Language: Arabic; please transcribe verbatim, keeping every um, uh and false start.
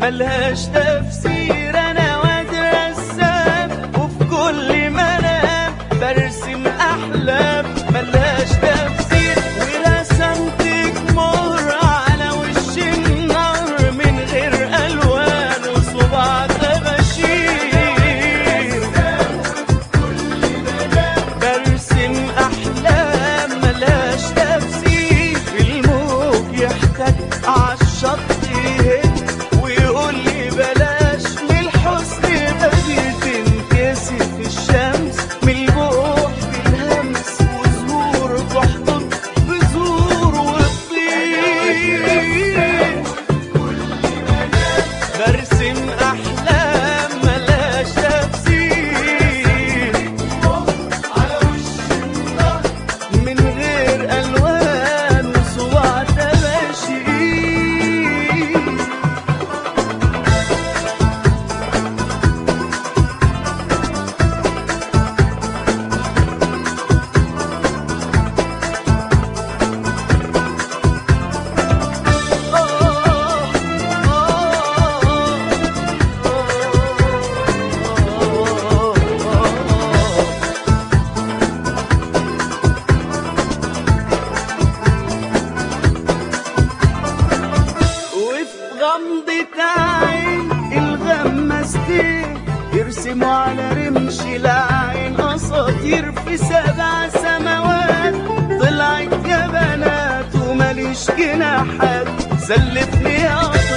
ملهاش تفسير. انا واد رسام وفي كل منام برسم احلام ملهاش تفسير، ورسمتك مهر على وش النهر من غير الوان وصباع طباشير. برسم احلام ملهاش تفسير، الموج يحتاج عالشط يهد ويقول لي بلاش من الحسن بدي تنكسف الشمس من البوح بالهمس وزهور تحضن بزهور وتطير. برسم احلام ملهاش تفسير على وش النهر من غير الوان وصباع طباشير. وفي غمضة عين الغمازتين يرسموا على رمش العين اساطير في سبع سماوات. طلعت يا بنات وماليش جناحات، سلفني يا